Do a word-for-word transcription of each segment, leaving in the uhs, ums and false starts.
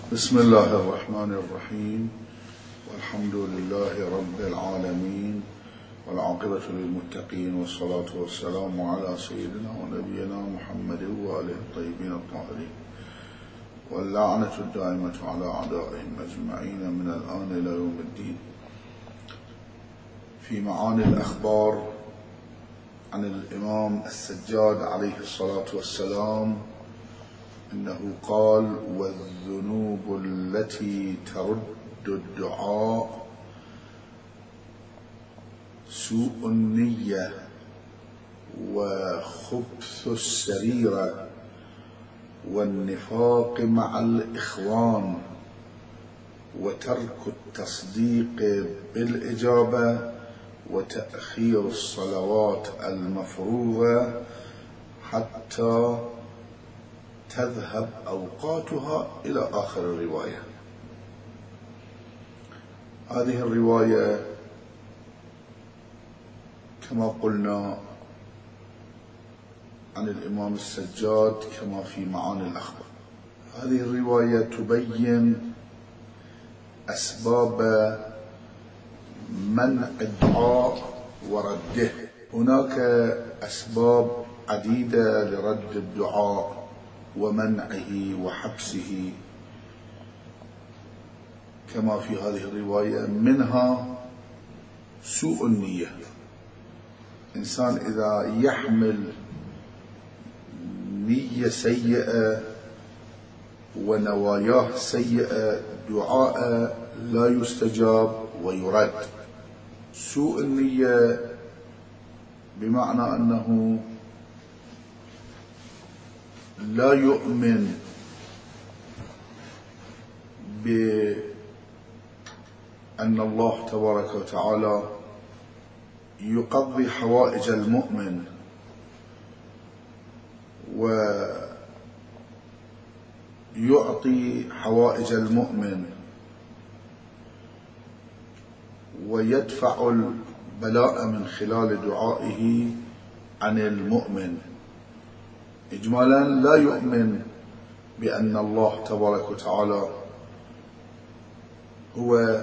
بسم الله الرحمن الرحيم، والحمد لله رب العالمين، والعاقبة للمتقين، والصلاة والسلام على سيدنا ونبينا محمد وآله الطيبين الطاهرين، واللعنة الدائمة على أعدائهم أجمعين من الآن إلى يوم الدين. في معاني الأخبار عن الإمام السجاد عليه الصلاة والسلام إنه قال: والذنوب التي ترد الدعاء سوء النية، وخبث السريرة، والنفاق مع الإخوان، وترك التصديق بالإجابة، وتأخير الصلوات المفروضة حتى تذهب أوقاتها إلى آخر الرواية. هذه الرواية كما قلنا عن الإمام السجاد كما في معاني الأخبار. هذه الرواية تبين أسباب منع الدعاء ورده. هناك أسباب عديدة لرد الدعاء ومنعه وحبسه كما في هذه الرواية، منها سوء النية. إنسان إذا يحمل نية سيئة ونواياه سيئة دعاء لا يستجاب ويرد. سوء النية بمعنى أنه لا يؤمن بأن الله تبارك وتعالى يقضي حوائج المؤمن ويعطي حوائج المؤمن ويدفع البلاء من خلال دعائه عن المؤمن. إجمالا لا يؤمن بأن الله تبارك وتعالى هو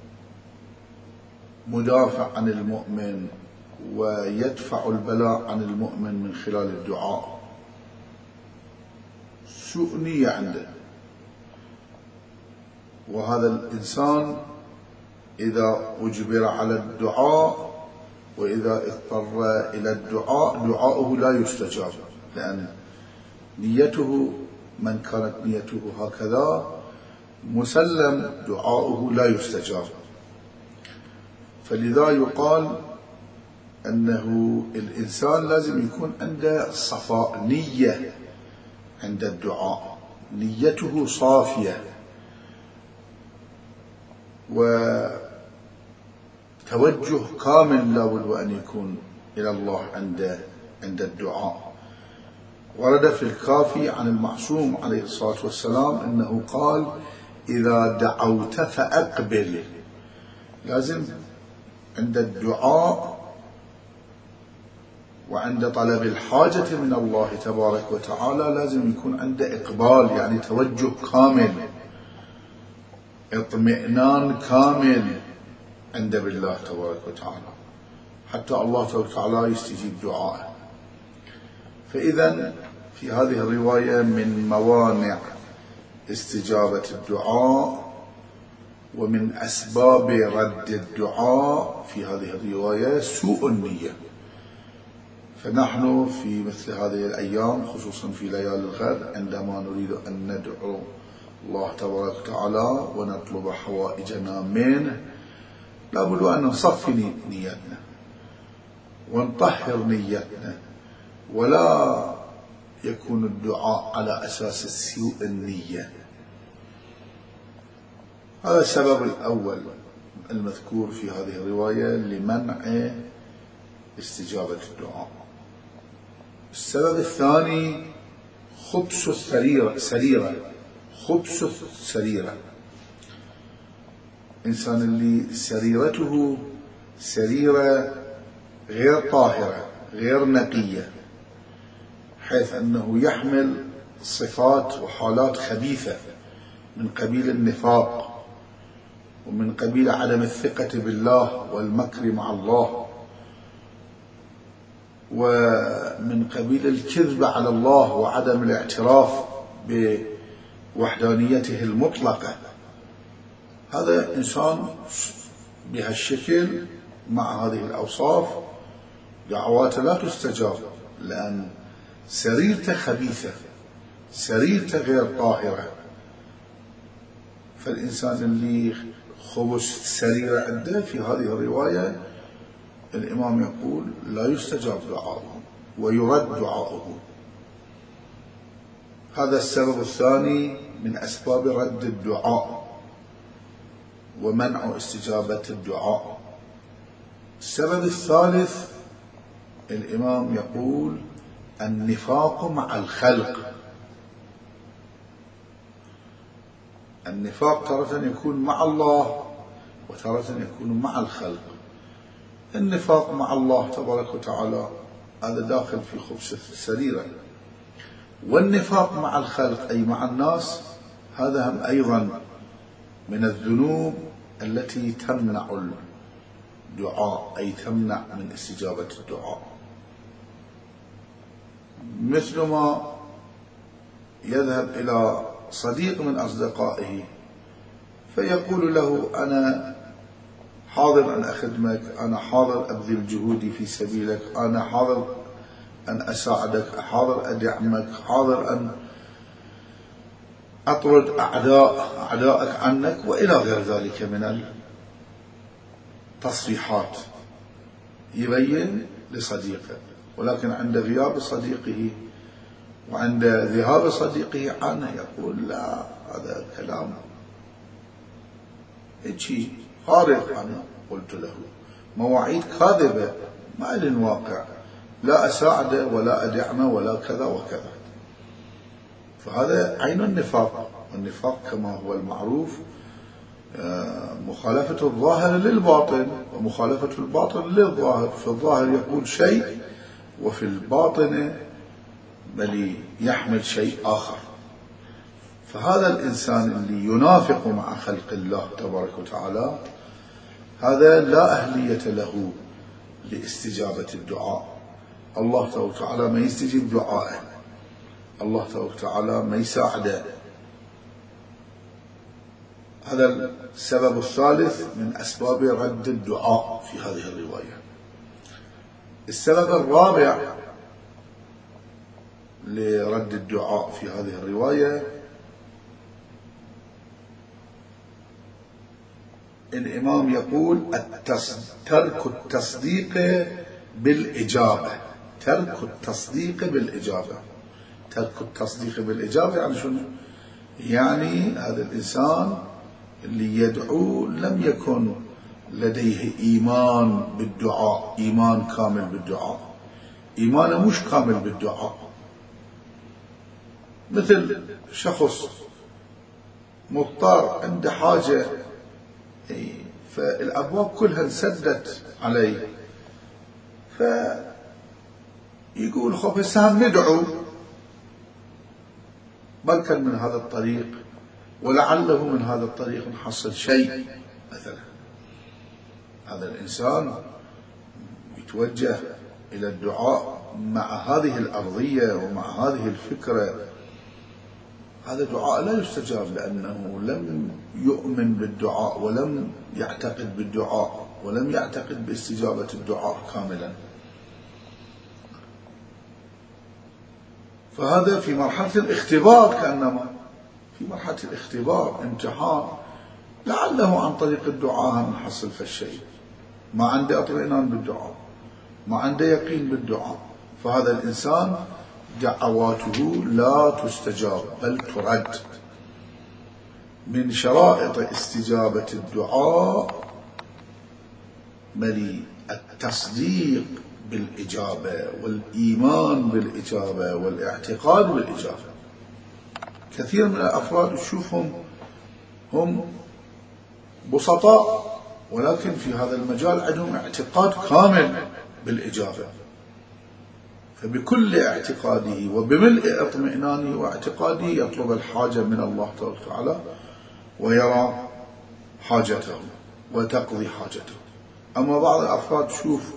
مدافع عن المؤمن ويدفع البلاء عن المؤمن من خلال الدعاء. سوء نية عنده. وهذا الإنسان إذا أجبر على الدعاء وإذا اضطر إلى الدعاء دعاؤه لا يستجاب، لأن نيته من كانت نيته هكذا مسلم دعاؤه لا يستجاب. فلذا يقال أنه الإنسان لازم يكون عنده صفاء نية عند الدعاء، نيته صافية وتوجه كامل لابد أن يكون إلى الله عند عند الدعاء. ورد في الكافي عن المعصوم عليه الصلاة والسلام أنه قال: إذا دعوت فأقبل. لازم عند الدعاء وعند طلب الحاجة من الله تبارك وتعالى لازم يكون عنده إقبال، يعني توجه كامل، اطمئنان كامل عند بالله تبارك وتعالى حتى الله تبارك وتعالى يستجيب دعائه. فإذا في هذه الرواية من موانع استجابة الدعاء ومن أسباب رد الدعاء في هذه الرواية سوء النية. فنحن في مثل هذه الأيام خصوصا في ليالي الغد عندما نريد أن ندعو الله تبارك وتعالى ونطلب حوائجنا منه لابد أن نصفي نيتنا ونطهر نيتنا، ولا يكون الدعاء على أساس سوء النية. هذا السبب الأول المذكور في هذه الرواية لمنع استجابة الدعاء. السبب الثاني خبث السريرة سريرة خبث السريرة. إنسان اللي سريرته سريرة غير طاهرة غير نقية، حيث أنه يحمل صفات وحالات خبيثة من قبيل النفاق، ومن قبيل عدم الثقة بالله والمكر مع الله، ومن قبيل الكذب على الله وعدم الاعتراف بوحدانيته المطلقة. هذا إنسان بهالشكل مع هذه الأوصاف دعواته لا تستجاب، لأن سريرته خبيثة، سريرته غير طاهرة. فالإنسان اللي خبث سريرة عنده في هذه الرواية الإمام يقول لا يستجاب دعاؤه ويرد دعاؤه. هذا السبب الثاني من أسباب رد الدعاء ومنع استجابة الدعاء. السبب الثالث الإمام يقول النفاق مع الخلق. النفاق تارة يكون مع الله وتارة يكون مع الخلق. النفاق مع الله تبارك وتعالى هذا داخل في خبث السريرة، والنفاق مع الخلق أي مع الناس هذا هم أيضا من الذنوب التي تمنع الدعاء، أي تمنع من استجابة الدعاء. مثل ما يذهب إلى صديق من أصدقائه فيقول له أنا حاضر أن أخدمك، أنا حاضر أبذل جهودي في سبيلك، أنا حاضر أن أساعدك، حاضر أدعمك، حاضر أن أطرد أعداء أعدائك عنك، وإلى غير ذلك من التصريحات يبين لصديقه. ولكن عند غياب صديقه وعند ذهاب صديقه عنه يقول لا، هذا كلام هيك خارق. أنا قلت له مواعيد كاذبة ما لن واقع، لا أساعده ولا أدعمه ولا كذا وكذا. فهذا عين النفاق. والنفاق كما هو المعروف مخالفة الظاهر للباطن ومخالفة الباطن للظاهر. في الظاهر يقول شيء وفي الباطن بل يحمل شيء آخر. فهذا الإنسان اللي ينافق مع خلق الله تبارك وتعالى هذا لا أهلية له لاستجابة الدعاء. الله تبارك وتعالى ما يستجيب دعائه، الله تبارك وتعالى ما يساعده. هذا السبب الثالث من أسباب رد الدعاء في هذه الرواية. السبب الرابع لرد الدعاء في هذه الرواية الإمام يقول ترك التصديق بالإجابة. ترك التصديق بالإجابة. ترك التصديق بالإجابة يعني شنو؟ يعني هذا الإنسان اللي يدعو لم يكن لديه إيمان بالدعاء، إيمان كامل بالدعاء، إيمانه مش كامل بالدعاء. مثل شخص مضطر عنده حاجة فالأبواب كلها انسدت عليه، فيقول خب هسه ندعو بركا من هذا الطريق ولعله من هذا الطريق نحصل شيء مثلا. هذا الإنسان يتوجه إلى الدعاء مع هذه الأرضية ومع هذه الفكرة، هذا دعاء لا يستجاب لأنه لم يؤمن بالدعاء ولم يعتقد بالدعاء ولم يعتقد باستجابة الدعاء كاملا. فهذا في مرحلة الاختبار، كأنما في مرحلة الاختبار امتحان، لعله عن طريق الدعاء نحصل فالشيء. ما عنده اطمئنان بالدعاء، ما عنده يقين بالدعاء، فهذا الإنسان دعواته لا تستجاب بل ترد. من شرائط استجابة الدعاء ملي التصديق بالإجابة والإيمان بالإجابة والاعتقاد بالإجابة. كثير من الأفراد تشوفهم هم بسطاء ولكن في هذا المجال عندهم اعتقاد كامل بالإجابة، فبكل اعتقاده وبملء اطمئنانه واعتقاده يطلب الحاجة من الله تعالى ويرى حاجته وتقضي حاجته. أما بعض الأفراد شوف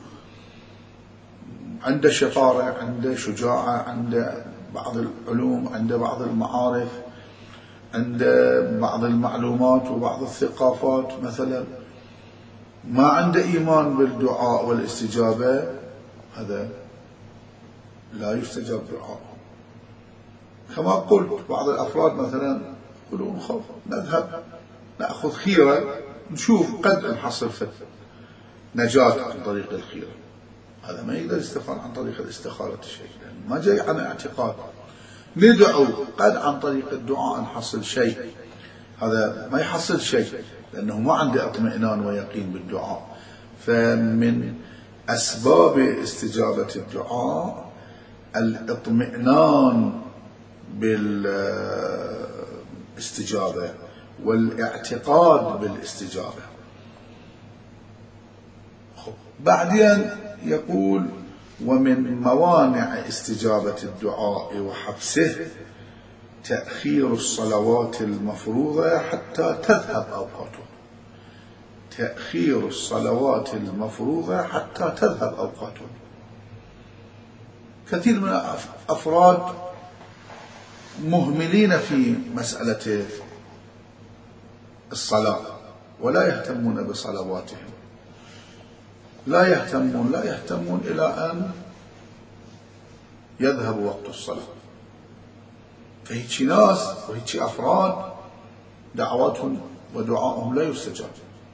عنده شطارة، عنده شجاعة، عنده بعض العلوم، عنده بعض المعارف، عنده بعض المعلومات وبعض الثقافات مثلا، ما عنده إيمان بالدعاء والاستجابة، هذا لا يستجاب دعاءه. كما قلت بعض الأفراد مثلا يقولون خوف نذهب نأخذ خيرة نشوف قد نحصل نجاة عن طريق الخيرة، هذا ما يقدر يستفاد عن طريق الاستخارة شيء، يعني ما جاي عن اعتقاد. ندعو قد عن طريق الدعاء نحصل شيء، هذا ما يحصل شيء لأنه ما عنده اطمئنان ويقين بالدعاء. فمن أسباب استجابة الدعاء الاطمئنان بالاستجابة والاعتقاد بالاستجابة. بعدين يقول ومن موانع استجابة الدعاء وحبسه تأخير الصلوات المفروضة حتى تذهب أوقاتها. تأخير الصلوات المفروضة حتى تذهب أوقاتها. كثير من الأفراد مهملين في مسألة الصلاة ولا يهتمون بصلواتهم، لا يهتمون لا يهتمون إلى أن يذهب وقت الصلاة. فهيك ناس وهيك أفراد دعواتهم ودعائهم لا يستجاب،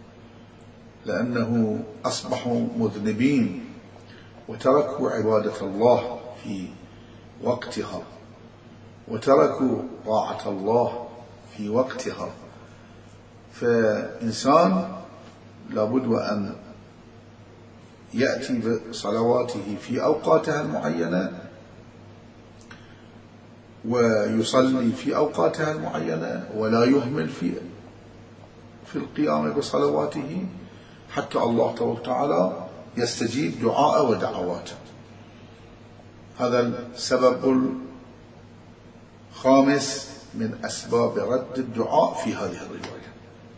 لأنه أصبحوا مذنبين وتركوا عبادة الله في وقتها وتركوا طاعة الله في وقتها. فإنسان لابد وأن يأتي بصلواته في أوقاتها المعينة ويصلي في أوقاتها المعينة ولا يهمل في في القيام بصلواته حتى الله تبارك وتعالى يستجيب دعاء ودعواته. هذا السبب الخامس من أسباب رد الدعاء في هذه الرواية.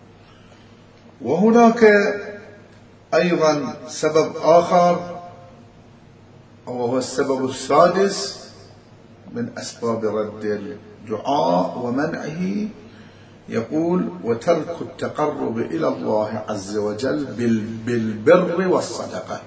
وهناك أيضا سبب آخر وهو السبب السادس من أسباب رد الدعاء ومنعه. يقول وترك التقرب إلى الله عز وجل بالبر والصدقة.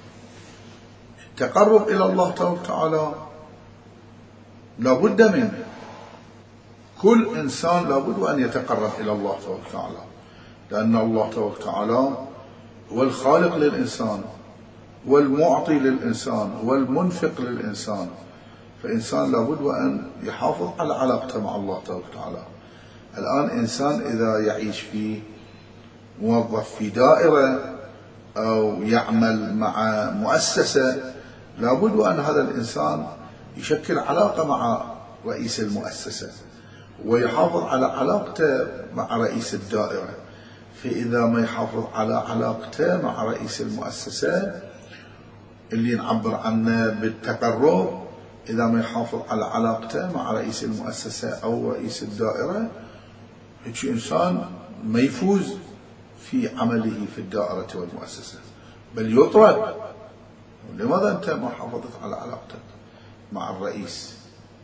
التقرب إلى الله تعالى لا بد منه، كل إنسان لا بد أن يتقرب إلى الله تعالى، لأن الله تعالى هو الخالق للإنسان والمعطي للإنسان والمنفق للإنسان. فإنسان لابد أن يحافظ على علاقته مع الله تعالى. الآن إنسان إذا يعيش في موظف في دائرة أو يعمل مع مؤسسة، لابد أن هذا الإنسان يشكل علاقة مع رئيس المؤسسة ويحافظ على علاقته مع رئيس الدائرة. فإذا ما يحافظ على علاقته مع رئيس المؤسسة اللي نعبر عنه بالتقرب، إذا ما يحافظ على علاقته مع رئيس المؤسسة أو رئيس الدائرة، هيك إنسان ما يفوز في عمله في الدائرة والمؤسسة بل يطرد. لماذا أنت ما حافظت على علاقتك مع الرئيس؟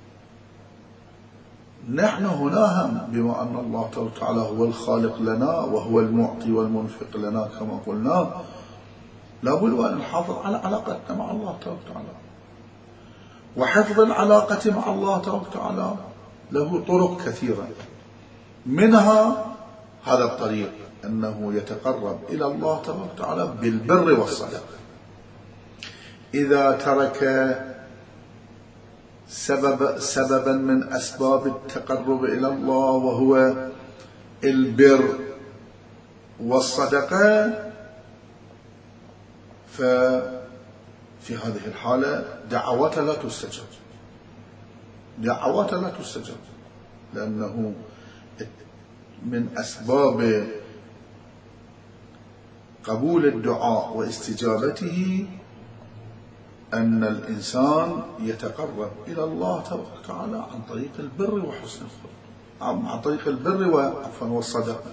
نحن هنا هم بما أن الله تعالى هو الخالق لنا وهو المعطي والمنفق لنا كما قلنا، لابد أن نحافظ على علاقتنا مع الله تعالى. وحفظ العلاقة مع الله تعالى له طرق كثيرة، منها هذا الطريق أنه يتقرب إلى الله تعالى بالبر والصدقة. إذا ترك سبب سببا من أسباب التقرب إلى الله وهو البر والصدقة، ففي هذه الحالة دعوته لا تستجاب، دعوته لا تستجاب، لأنه من أسباب قبول الدعاء واستجابته أن الإنسان يتقرب إلى الله تعالى عن طريق البر وحسن الخلق. عن طريق البر وعفوا والصدقة.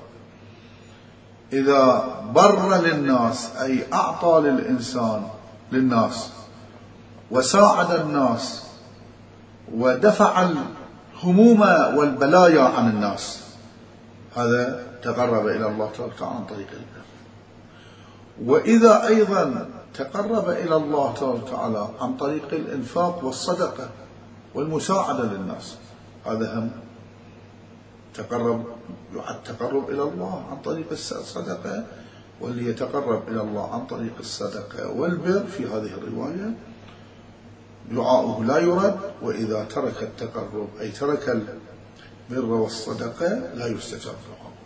إذا بر للناس أي أعطى للإنسان للناس وساعد الناس ودفع الهموم والبلايا عن الناس، هذا تقرب إلى الله تبارك وتعالى عن طريق البر. وإذا أيضا تقرب إلى الله تبارك وتعالى عن طريق الإنفاق والصدقة والمساعدة للناس، هذا هم تقرب يعد تقرب إلى الله عن طريق الصدقة. واللي يتقرب إلى الله عن طريق الصدقة والبر في هذه الرواية دعاؤه لا يرد، وإذا ترك التقرب أي ترك البر والصدقة لا يستجاب دعاؤه.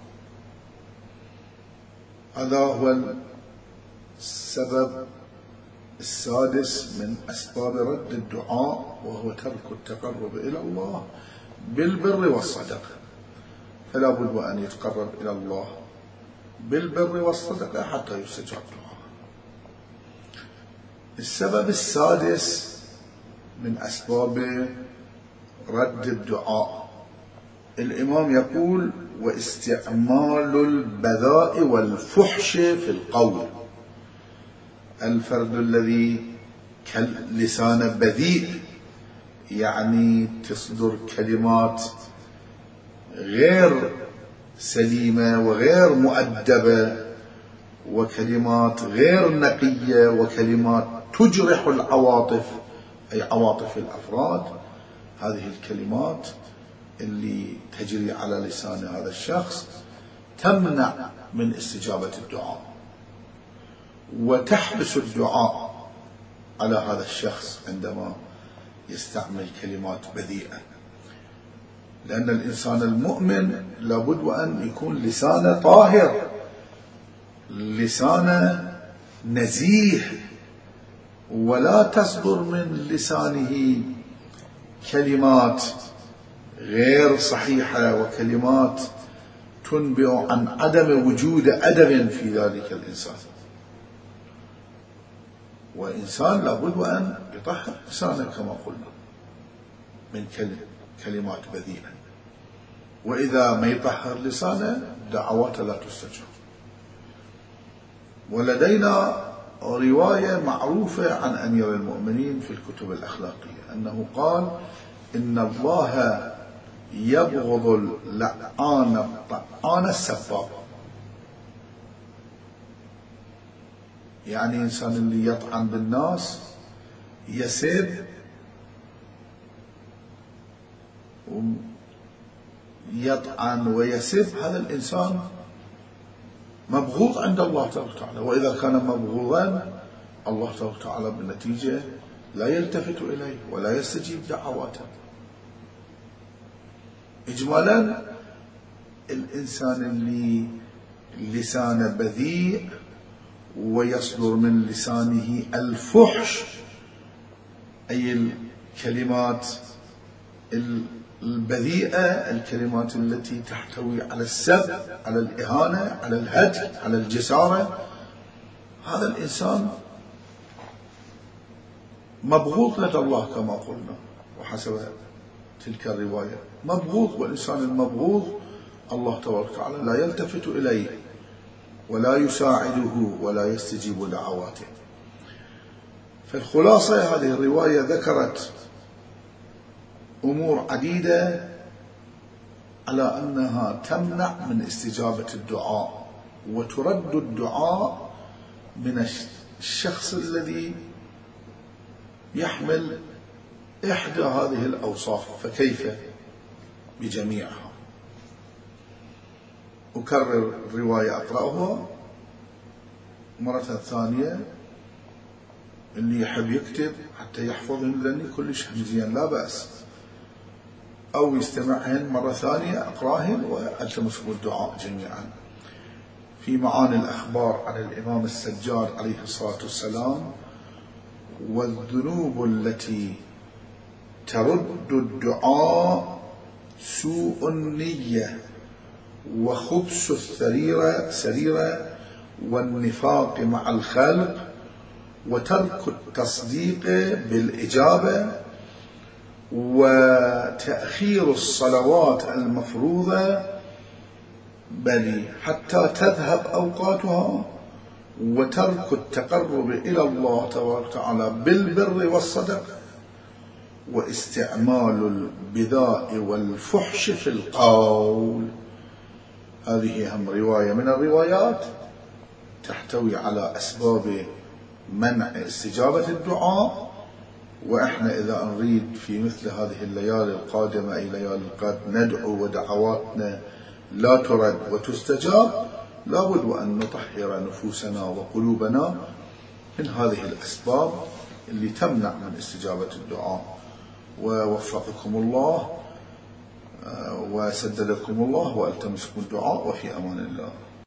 هذا هو السبب السادس من أسباب رد الدعاء، وهو ترك التقرب إلى الله بالبر والصدقة. فلا بد أن يتقرب إلى الله بالبر والصدقة حتى يستجاب دعاءه. السبب السادس من أسباب رد الدعاء، الإمام يقول: واستعمال البذاء والفحش في القول. الفرد الذي كاللسان بذيء، يعني تصدر كلمات غير سليمة وغير مؤدبة، وكلمات غير نقية، وكلمات تجرح العواطف أي عواطف الأفراد. هذه الكلمات اللي تجري على لسان هذا الشخص تمنع من استجابة الدعاء وتحبس الدعاء على هذا الشخص عندما يستعمل كلمات بذيئة. لأن الإنسان المؤمن لابد أن يكون لسانه طاهر، لسانه نزيه، ولا تصدر من لسانه كلمات غير صحيحة وكلمات تنبئ عن عدم وجود أدب في ذلك الإنسان. وإنسان لابد أن يطهر لسانه كما قلنا من كلمات بذيئة، وإذا ما يطهر لسانه دعواته لا تستجاب. ولدينا رواية معروفة عن أمير المؤمنين في الكتب الأخلاقية أنه قال: إن الله يبغض اللعان الطعان السباب. يعني إنسان اللي يطعن بالناس يسب يطعن ويسب، هذا الإنسان مبغوض عند الله تبارك وتعالى. وإذا كان مبغوضا الله تبارك وتعالى بالنتيجة لا يلتفت إليه ولا يستجيب دعواته. إجمالا الإنسان اللي لسانه بذيء ويصدر من لسانه الفحش أي الكلمات البذيئة، الكلمات التي تحتوي على السب، على الإهانة، على الهتك، على الجسارة، هذا الإنسان مبغوض لدى الله كما قلنا وحسب تلك الرواية، مبغوض. والإنسان المبغوض الله تبارك وتعالى لا يلتفت إليه ولا يساعده ولا يستجيب دعواته. فالخلاصة هذه الرواية ذكرت أمور عديدة على أنها تمنع من استجابة الدعاء وترد الدعاء من الشخص الذي يحمل إحدى هذه الأوصاف، فكيف بجميعها؟ أكرر الرواية أقرأها مرة ثانية، اللي يحب يكتب حتى يحفظهن لأني كلش زين لا بأس، أو يستمعهن مرة ثانية أقراهن وألتمسوا الدعاء جميعا. في معاني الأخبار عن الإمام السجاد عليه الصلاة والسلام: والذنوب التي ترد الدعاء سوء النية وخبث السريرة سريرة والنفاق مع الخلق وترك التصديق بالإجابة وتأخير الصلوات المفروضة بل حتى تذهب أوقاتها، وترك التقرب إلى الله تبارك وتعالى بالبر والصدق، واستعمال البذاء والفحش في القول. هذه هم رواية من الروايات تحتوي على أسباب منع استجابة الدعاء. وإحنا إذا نريد في مثل هذه الليالي القادمة أي ليالي القدر ندعو ودعواتنا لا ترد وتستجاب، لابد وأن نطهر نفوسنا وقلوبنا من هذه الأسباب اللي تمنع من استجابة الدعاء. ووفقكم الله وسددكم الله، والتمسكم الدعاء، وفي أمان الله.